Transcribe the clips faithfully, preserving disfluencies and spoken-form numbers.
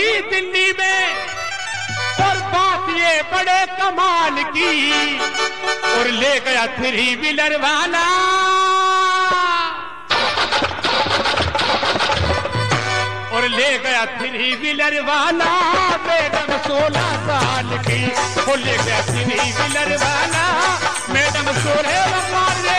हुई दिल्ली में और बात ये बड़े कमाल की, और ले गया थ्री व्हीलर वाला, और ले गया थ्री व्हीलर वाला मैडम सोलह साल की, और ले गया थ्री व्हीलर वाला मैडम सोलह साल की।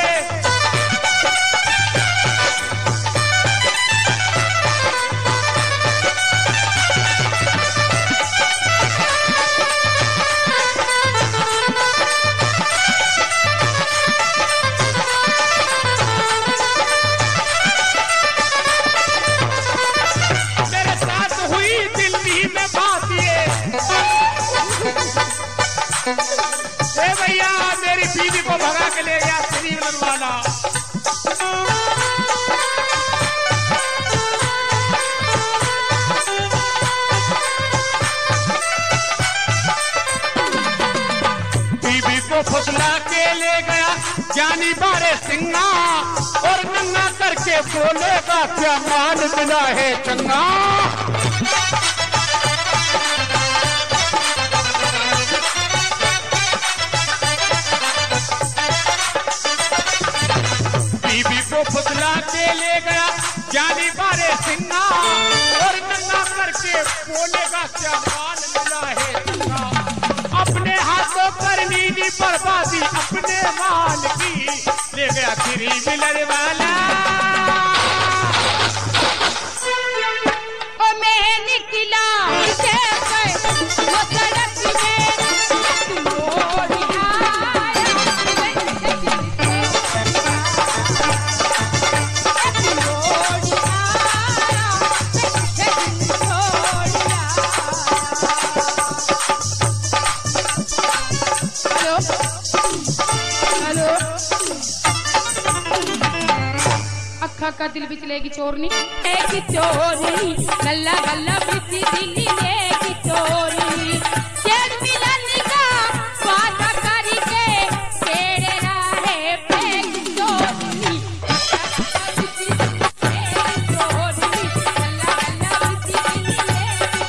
भैया मेरी बीवी को भगा के ले गया थ्री व्हीलर वाला। बीवी को फुसला के ले गया जानी बारे सिंगा, और नंगा करके बोलेगा क्या मान मिला है चंगा। फुसला के ले गया जानी बारे सिंगा, और नंगा करके बोलेगा क्या मान मिला है चंगा। अपने हाथों पर नीली बर्बादी अपने माल की, ले गया थ्री व्हीलर वाला। ओ मैं निकला से वो सड़क में का दिल बिचलेगी चोरनी एक चोरनी गल्ला गल्ला बिची दिल्ली एक चोरनी चेड़ मिलने का वादा करी के तेरे राहे पे चोरनी बिची एक चोरनी गल्ला गल्ला बिची दिल्ली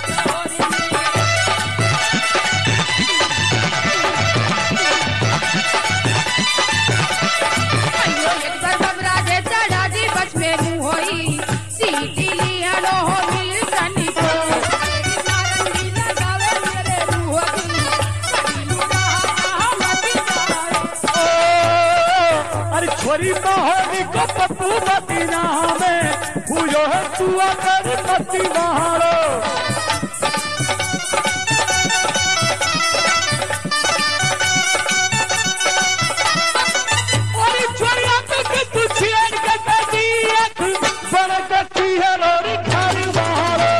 एक छोरी महोनी को पप्पू मदीना में हुयो है तू अगर मती महारो। और छोरिया पे के तू छेड़ के बेटी एक बड़ गती है रोरी खाली महारो।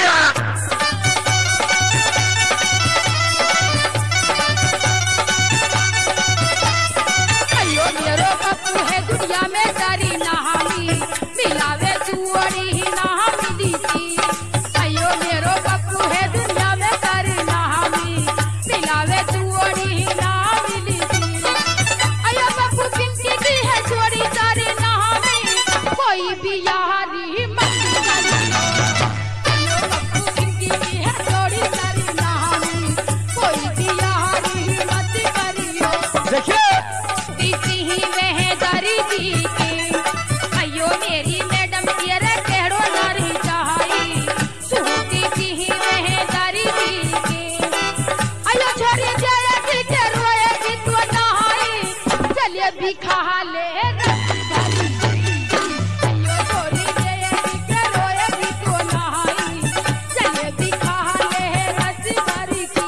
दुनिया में सारी नहानी मिलावे चुअरी ही नहा मिली थी। अयो मेरो पप्पू है दुनिया में सारी नहानी मिलावे चुअरी ही नहा मिली थी। अयो पप्पू किनकी की है चोरी सारी नहानी कोई भी यारी मत करी। अयो पप्पू किनकी की है चोरी सारी नहानी कोई भी यारी मत करियो। देखिए दीदी ही वह दारी दी के अयो मेरी मैडम तेरे केड़ो नारी चाही सुहती दी ही वह दारी दी के अयो छोरी जाया की के रोए की तो नहाई चलिए भी खा ले रसदारी। अयो छोरी जाया की के रोए की तो नहाई चलिए भी खा ले रसदारी की।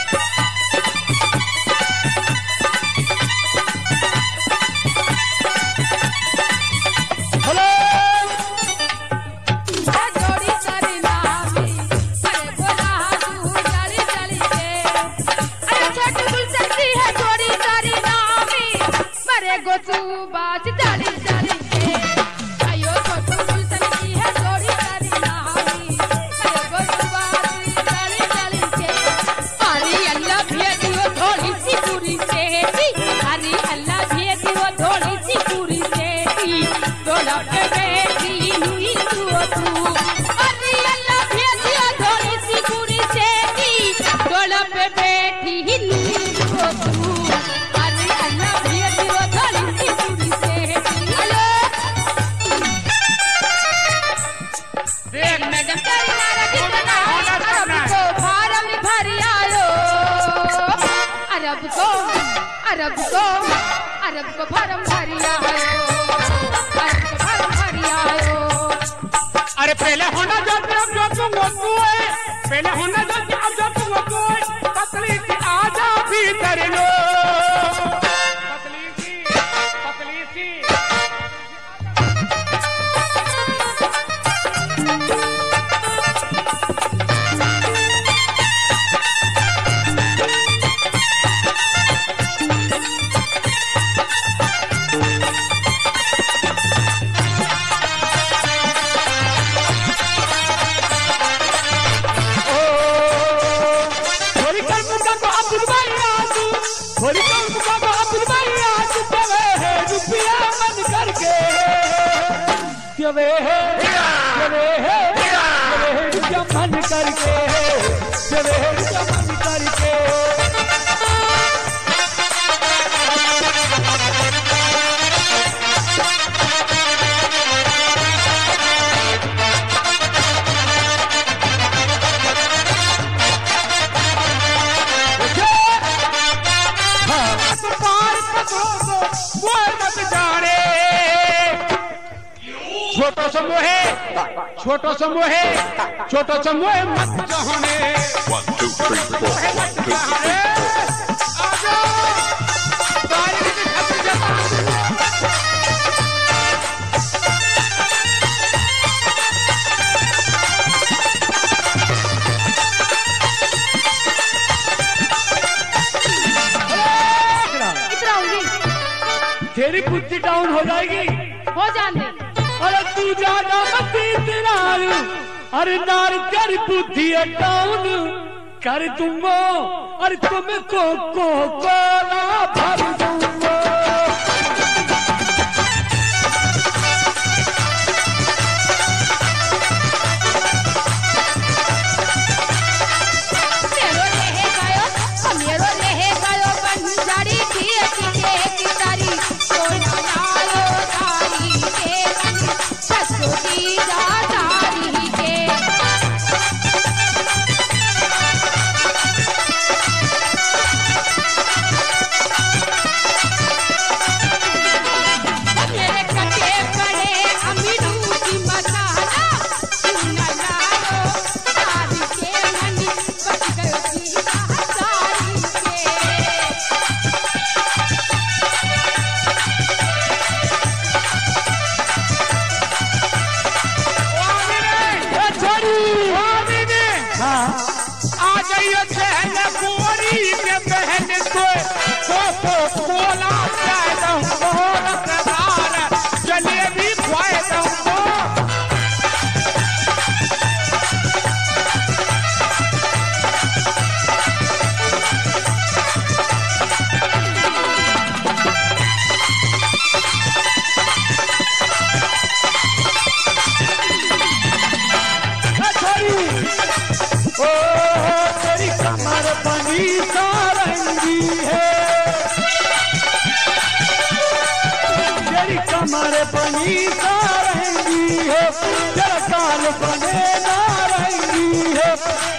गोचू बाज डाली डाली के अयो छोटू गुलशन की है जोड़ी सारी नहानी अयो गोचू बाज डाली डाली के हरी अल्लाह भेजियो थोड़ी सी पूरी सेठी हरी अल्लाह भेजियो थोड़ी सी पूरी सेठी थोड़ा पे बैठी हुई तू तू हरी अल्लाह भेजियो अरब को भरम भरिया आयो, अरब को भरम भरिया आयो। अरे पहले होना जाते अब जो तुम वो है, पहले होना जाते अब जो तुम वो है, पतली सी आजा भीतर लो, पतली सी पतली सी होली का बाबा अब्दुल भाई आज चले है रुपया मन करके चले है चले है चले है रुपया मन करके चले है रुपया मन करके छोटो समूह है, छोटो समूह है, छोटो समूह है मत जाने। One, two, three, four. One, two, three, four. आजा, सारी की खत्म जाता। कितना होगी? तेरी बुद्धि डाउन हो जाएगी। हो जाने। अरे तू जाना मती तेरा, अरे नार तेरी बुद्धि डाउन कर दूंगा, अरे तुम्हें को को कोला भर दूंगा। मेरो लेहे गयो, मेरो लेहे गयो बंजारी की अतीते की तारी, कोई बनायो तारी के बन ससुरी जा तारी के। मेरे कटे पड़े अमीरू की मसाला, क्यों न लायो तारी के मन बच गयो सीधा तारी के। आ जाइए बहन कोरी में बहन को को को कोला चाय दम मोहर प्रदार जलेबी खुआए दम को ओ तेरी कमर बनी सारंगी है, तेरी कमर बनी सारंगी है, तेरा काल बने नारंगी है,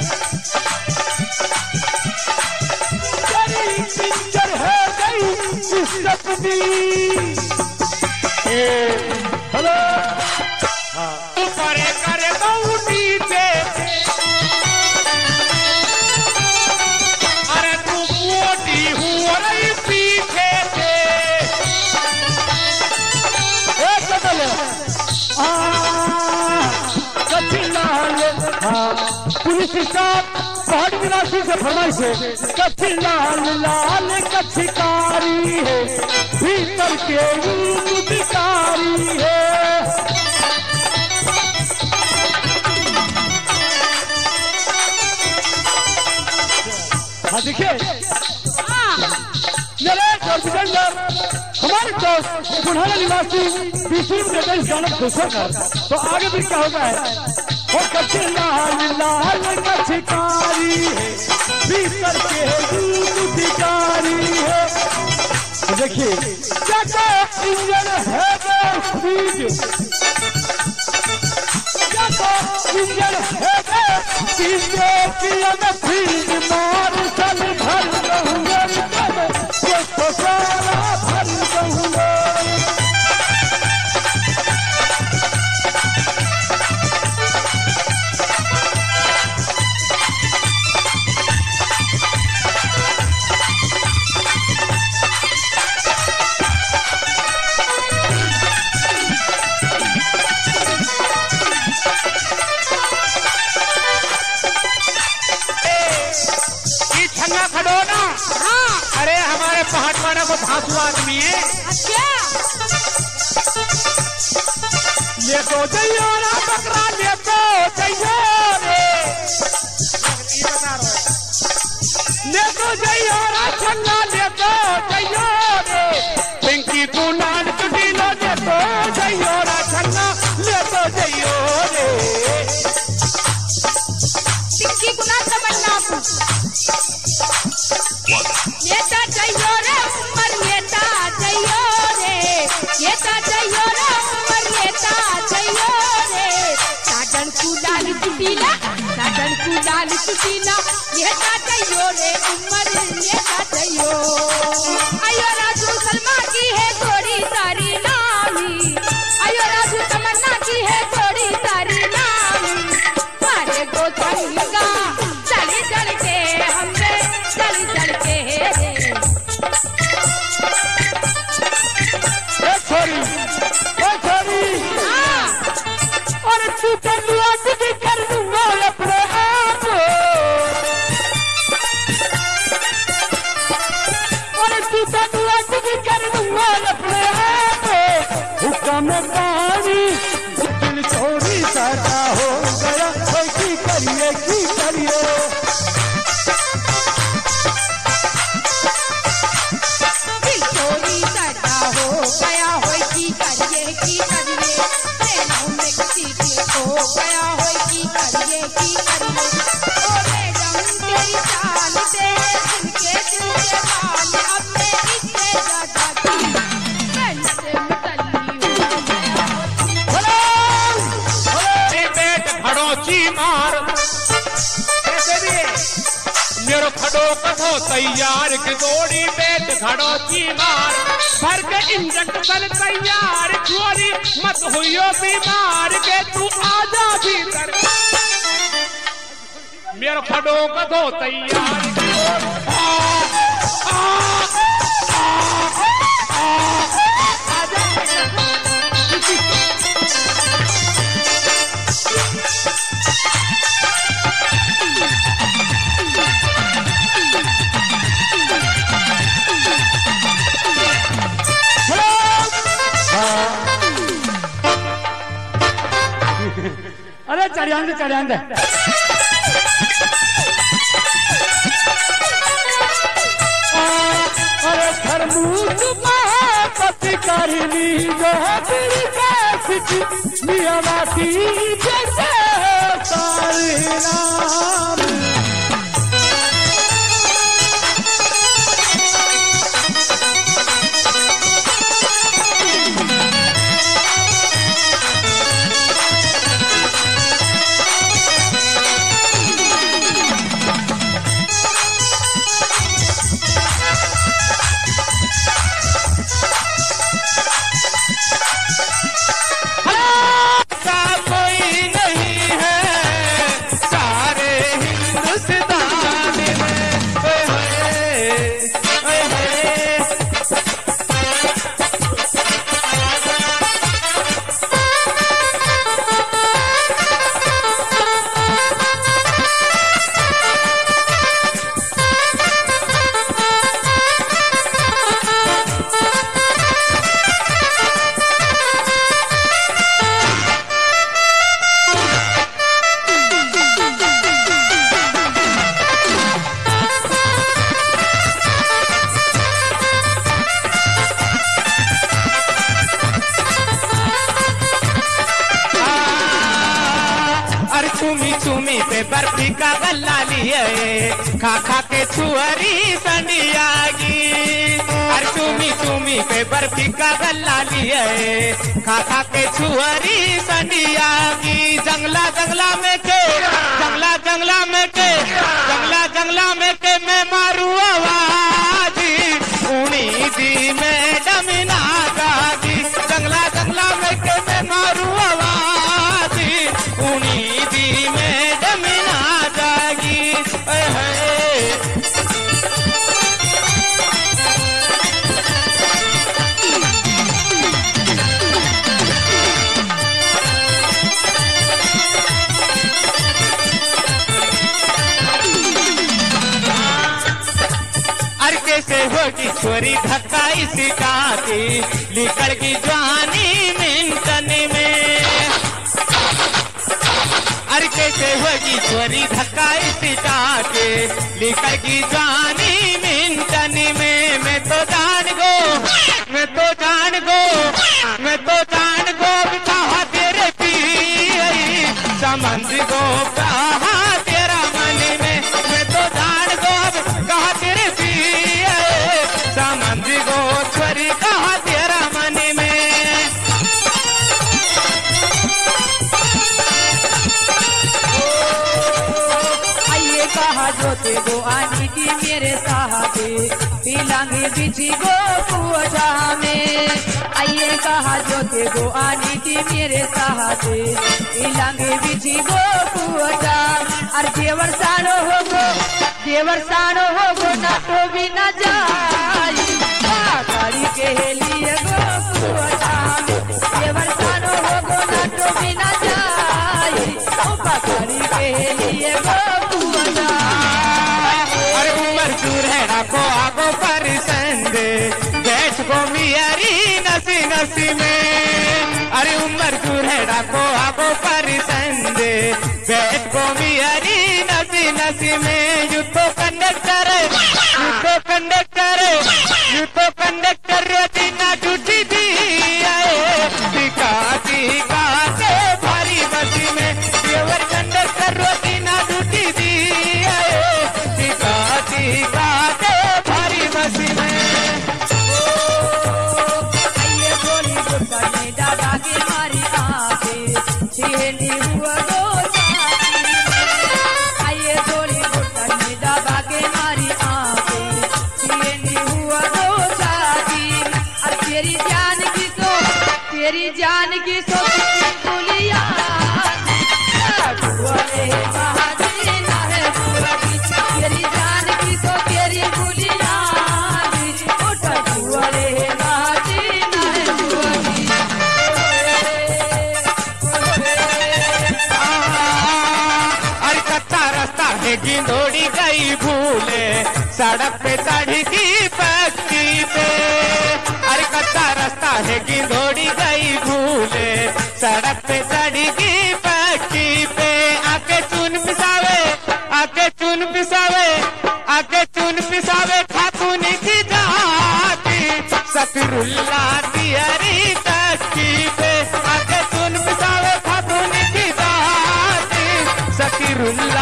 तेरी पिंजर है गई इज्जत दी। हेलो करे करे दौड़ी पे पुलिस स्टाफ पहाड़ विनाशी से फरमाइश है, कच्ची लाल लाल कच्ची कारी है, भीतर के रूप बिकारी है। हाँ देखिए नरेश और सिकंदर हमारे दोस्त बुढ़ाना निवासी बीसूर के देश गाना दूसरा का, तो आगे भी क्या होगा है वो कच्ची लाल लाल कच्ची कारी है, भीतर के दूध बिकारी है। देखिए क्या इंजन है स्पीड, क्या इंजन है स्पीड मार चल भर अच्छा ले तो जइयो रा बकरा ले तो जइयो रे ये बता रहा है ले तो जइयो रा छन्ना ले तो जइयो रे पिंकी कुनाल चुटीलो ले तो जइयो रा छन्ना ले तो जइयो रे पिंकी कुनाल तमन्ना नेता जइयो रे उमर नेता जइयो रे नेता जइयो रे उमर नेता जइयो रे साजन कुलाल चुटीला साजन कुलाल चुटीला नेता जइयो रे उमर नेता जइयो आयो राजू सलमा की है थोड़ी सारी नामी आयो राजू तमन्ना की है थोड़ी सारी नामी मारे गो संगा चली चल के हमने चली चल के छोरी ओ छोरी हाँ और तू कन्या की कर दूंगा अपने आप और तू कन्या की कर दूंगा अपने आप हुक्म पानी दिल छोरी सादा हो गया कोई की करिए की करिए दिल चोरी सदा हो गया होय की करिए की करिए प्रेम में किसी के खो गया होय की करिए की करिए ओ मैडम तेरी चाल दे दिल के दिल के बाल अब मैं इससे ज्यादा की मैं से मुतल्ली हो गया बेट खड़ोची मार कैसे भी मेरो खड़ो कथो तैयार की दौड़ी बेट खड़ोची मार भर के इंजेक्शन तैयार छोरी मत हुइयो बीमार के तू आजा भीतर मेरो खड़ो कथो तैयार की दौड़ी आ, आ, आ, आ, आजा अरे चढ़ियांदे चढ़ियांदे अरे खरबूज पति करनी जो तेरी कैसी मियावाती जैसे सारी नाम चूमी पे बर्फी का गल्ला लिए खा खा के छुअरी संडियागी अरे चूमी चूमी पे बर्फी का गल्ला लिए खा खा के छुअरी संडियागी जंगला जंगला में के जंगला जंगला में के जंगला जंगला में के मैं मारू आवाज उनी दी मैडम ना गाजी जंगला जंगला में के मैं मारू आवाज उनी दी मैडम ना जागी अरे कैसे होगी छोरी धक्का इसी काती निकल की जवानी मिंटन में। अरे कैसे होगी छोरी धक्का इसी काती निकल की जवानी मिंटन में। मैं तो जान गो मैं तो जान गो मैं तो जान गो कहा तेरे पी समझ गो कहा तेरा मन में। मैं तो जान गो कहा तेरे पी समझ गो छोरी कहा तेरा मन में। आइए कहा जो ते गो आनी की मेरे साथे पीलांगे बिछी गो कुआ में। आइए कहा जो ते गो आनी की मेरे साथे पीलांगे बिछी गो कुआ। और देवर सानो हो गो देवर सानो हो गो ना तो भी न जाई गाड़ी के लिए गो कुआ में। देवर सानो हो गो ना तो भी न जाई गाड़ी के लिए गो कुआ। अरे उमर दूर है राखो आगो पर संदे बैठ गो मियारी नसी नसी में। अरे उमर दूर है राखो आगो पर संदे बैठ गो मियारी नसी नसी में। यू तो कंडक्टर यू तो कंडक्टर यू तो कंडक्टर दीना टूटी दी टिका टिका के भारी बसी में। देवर कंडक्टर दीना टूटी दी टिका टिका के भारी बसी में। आइए गोली गुट्टा ने दादा के मारी आंखें छेनी हुआ दो साथी। आइए गोली गुट्टा ने दादा के मारी आंखें छेनी हुआ दो साथी। और तेरी जान की सो तेरी जान की सो गुलिया तेरी जान की सो तेरी गुलिया गिंदोड़ी गई भूले सड़क पे चढ़ी की पक्की पे। अरे कच्चा रास्ता है गिंदोड़ी गई भूले सड़क पे चढ़ी की पक्की पे। आके चुन पिसावे आके चुन पिसावे आके चुन पिसावे खातून की जाती सफिरुल्ला तियरी तक्की पे। आके चुन पिसावे खातून की जाती सफिरुल्ला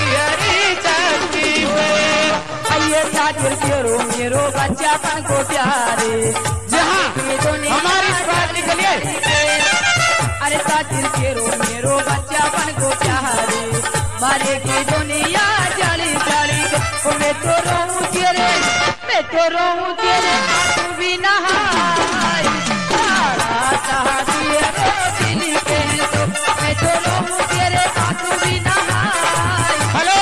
साथिर केरो मेरो बच्चापन को प्यारे जहाँ हमारी बात निकलिए। अरे साथिर केरो मेरो बच्चापन को प्यारे मारे की दुनिया जाली जाली। मैं तो रहूं तेरे मैं तो रहूं तेरे तू भी नहाई मैं तो रहूं तेरे तू भी नहाई। हेलो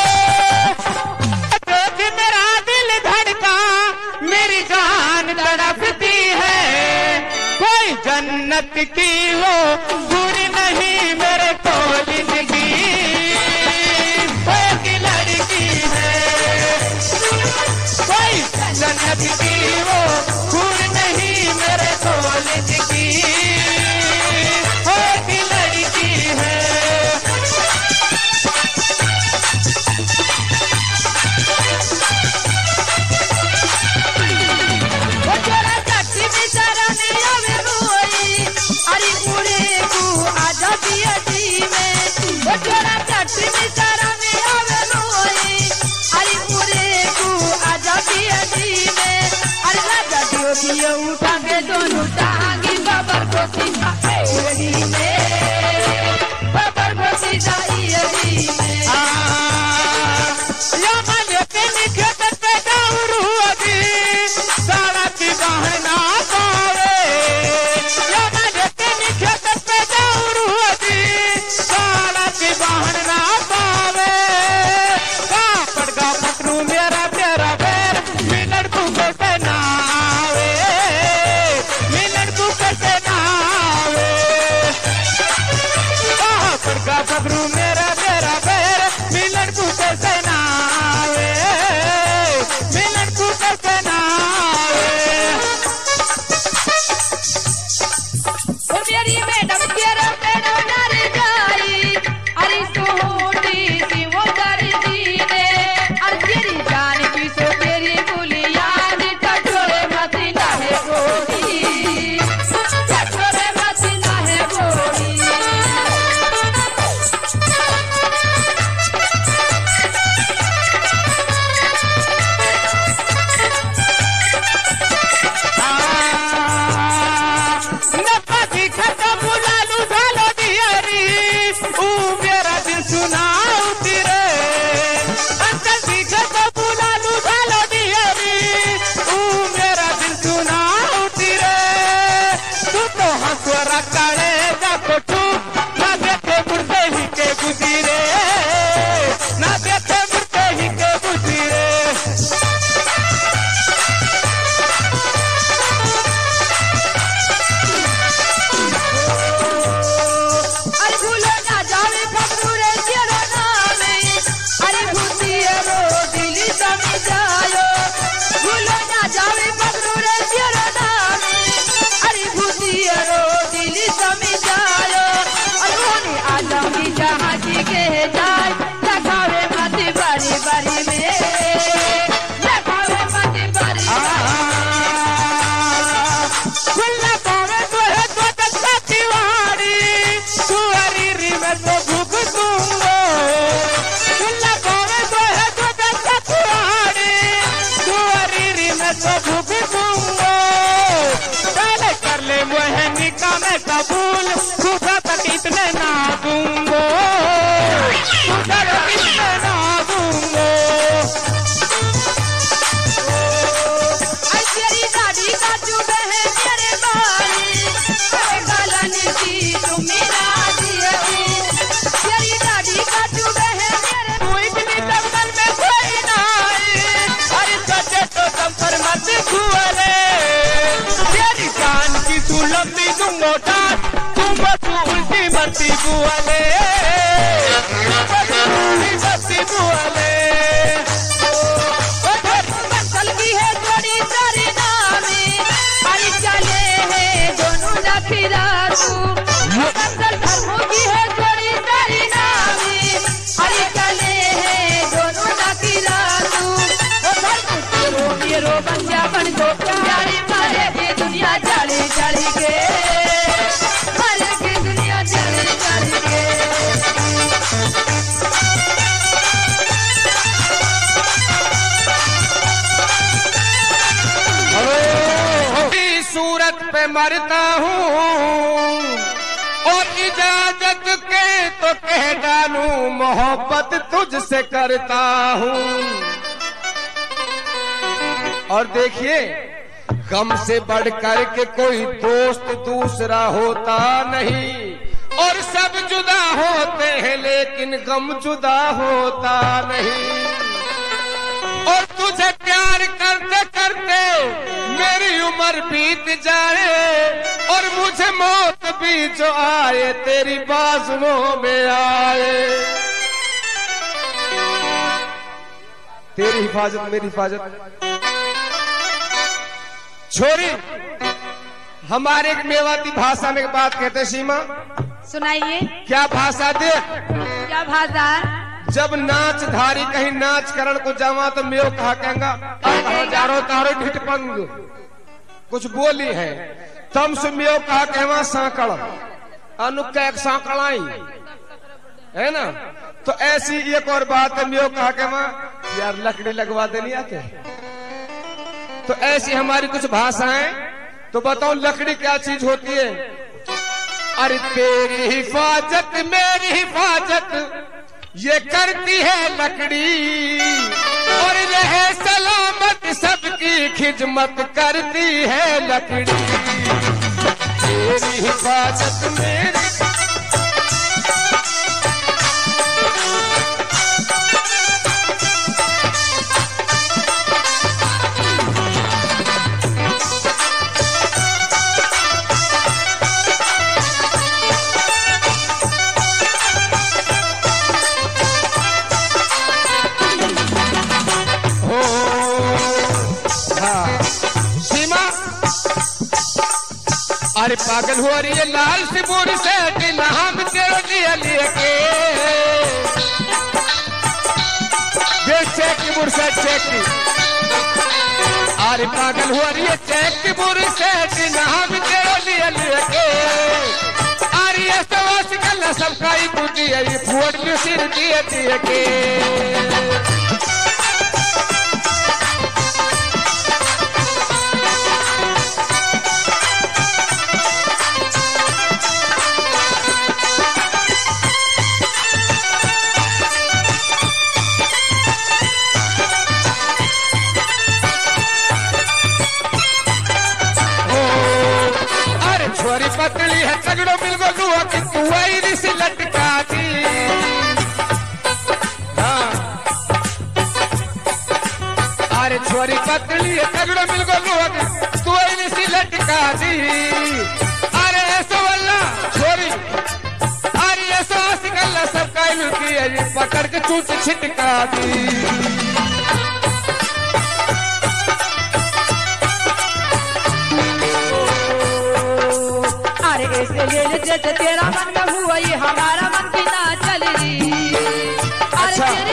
तड़पती है कोई जन्नत की वो बुरी नहीं मेरे को जिंदगी कोई लड़की है कोई जन्नत की वो बुरी नहीं मेरे को जिंदगी कोई लड़की है। उठा के दोनों टांगी बबर को सीधा एड़ी में बबर को सीधा एड़ी में। या मन के निखत पे दारू अभी सारा की बहना पावे। या मन के निखत पे दारू अभी सारा की बहना पावे। का पड़गा पटरू मेरा प्यारा पैर मिनट को कैसे ना गबरू मेरा मेरा पैर मिलन को कैसे ना आवे मिलन को कैसे ना आवे। हमारा कलेजा को छू ना देखे मुर्दे ही के गुजरे ना देखे मुर्दे ही के गुजरे अरे भूलो ना जावे पकड़ू रे तेरा नाम अरे भूतिए रो दिल समझायो भूलो ना जावे पकड़ू रे तेरा नाम अरे भूतिए रो दिल समझायो और होने आदम की जहाँ जी के जाए लगावे मत बारी बारी में लगावे मत बारी खुला पावे तो है तो तक तिवारी सुअरी री में तो भूख दूंगो खुला पावे तो है तो तक तिवारी सुअरी री में तो भूख दूंगो पहले कर ले मुझे निकाह में कबूल खुदा तक इतने ना दूंगो खुदा तक इतने ना दूंगो तेरी दाढ़ी का चुभे है तेरे बारी अरे गलन की तुम मेरा दियरी तेरी दाढ़ी का चुभे है तेरे तू इतनी दंगल में कोई ना आए अरे सचे तो दम पर मत छुअले तेरी जान की तू लंबी दूंगो डांट तुम तू उल्टी मरती बुअले उल्टी मरती बुअले मंसल की है जोड़ी तेरे नामे अरे चले है दोनों नखिरा तू मंसल धर्मों की है जोड़ी तेरे नामे अरे चले है दोनों नखिरा तू ओ धर्म तेरो मेरो बंजा बन दो प्यारे मारे की दुनिया चले चले के मारे की दुनिया चले चले के सूरत पे मरता हूँ और इजाजत के तो कह डालूं मोहब्बत तुझसे करता हूँ और देखिए गम से बढ़कर के कोई दोस्त दूसरा होता नहीं और सब जुदा होते हैं लेकिन गम जुदा होता नहीं और तुझे प्यार करते करते मेरी उम्र बीत जाए और मुझे मौत भी जो आए तेरी बाजुओं में आए तेरी हिफाजत मेरी हिफाजत छोरी हमारे मेवाती भाषा में बात कहते सीमा सुनाइए क्या भाषा दे क्या भाषा जब नाच धारी कहीं नाच करण को जावा तो मेो कहा कहेंगा हजारों तारो ढिटपंग कुछ बोली है तम से मेो कहा कहवा सांकड़ अनुक एक सांकड़ाई है ना तो ऐसी एक और बात है मेो कहा कहवा यार लकड़ी लगवा देनी आके तो ऐसी हमारी कुछ भाषाएं तो बताओ लकड़ी क्या चीज होती है अरे तेरी हिफाजत मेरी हिफाजत ये करती है लकड़ी और रहे सलामत सबकी खिदमत करती है लकड़ी तेरी हिफाजत मेरी अरे पागल हो रही है लाल सिबूर से नाम तेरे लिए लेके चेक बुर से चेक अरे पागल हो रही है चेक बुर से नाम तेरे लिए लेके अरे ये सवास कल सबका ही बुद्धि है ये फूट में सिर दिए दिए के छोरी पतली है तगड़ो मिल गो लुआ कि तू आई से लटका दी। हाँ अरे छोरी पतली है तगड़ो मिल गो लुआ कि तू आई से लटका दी। अरे ऐसा वाला छोरी अरे ऐसा सिकल्ला सब कायलू की है पकड़ के चूट छिटका दी। अरे ऐसे ले ले जैसे तेरा मन में हुआ ये हमारा मन की ना चल रही। अरे तेरी